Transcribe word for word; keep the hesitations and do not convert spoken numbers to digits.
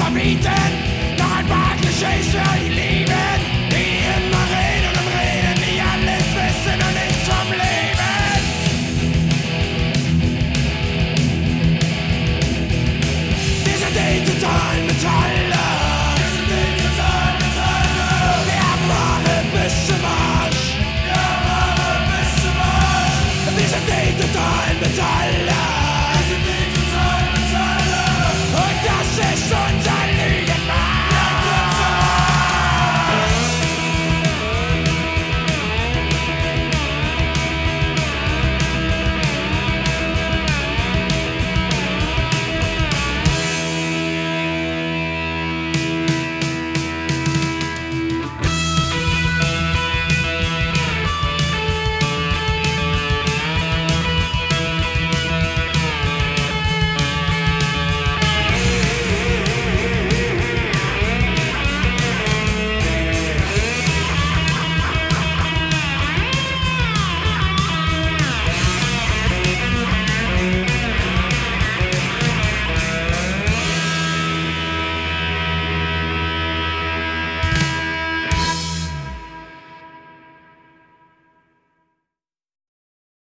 verbieten. Noch ein paar Klischees für die Lieben, die immer reden und reden, die alles wissen und nichts vom Leben. Wir sind die totalen Metaller. Wir sind die totalen Metaller. Wir haben Ware bis zum Arsch. Wir haben Ware bis zum Arsch. Wir sind die totalen Metaller.